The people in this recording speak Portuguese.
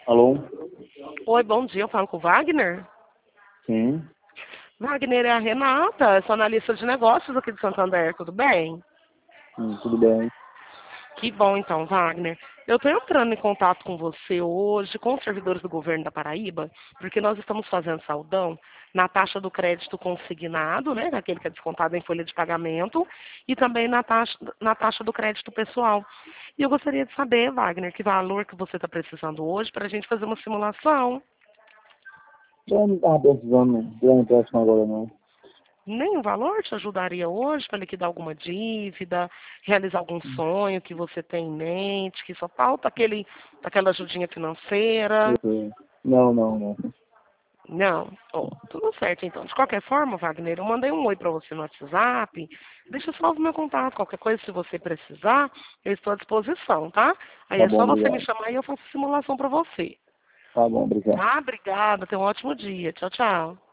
Alô? Oi, bom dia. Eu falo com o Wagner. Sim, Wagner, é a Renata, sou analista de negócios aqui de Santander, tudo bem? tudo bem. Que bom então, Wagner. Eu estou entrando em contato com você hoje, com os servidores do governo da Paraíba, porque nós estamos fazendo saldão na taxa do crédito consignado, né, aquele que é descontado em folha de pagamento, e também na taxa do crédito pessoal. E eu gostaria de saber, Wagner, que valor que você está precisando hoje para a gente fazer uma simulação. Eu não estava precisando de um empréstimo agora, não. Nenhum valor te ajudaria hoje para liquidar alguma dívida, realizar algum sonho que você tem em mente, que só falta aquela ajudinha financeira? Não, não, não. Não? Oh, tudo certo então. De qualquer forma, Wagner, eu mandei um oi para você no WhatsApp. Deixa só o meu contato. Qualquer coisa, se você precisar, eu estou à disposição, tá? Aí Tá é bom, só você me obrigado. chamar e eu faço simulação para você. Tá bom, obrigado. Tá? Obrigada. Tenha um ótimo dia. Tchau, tchau.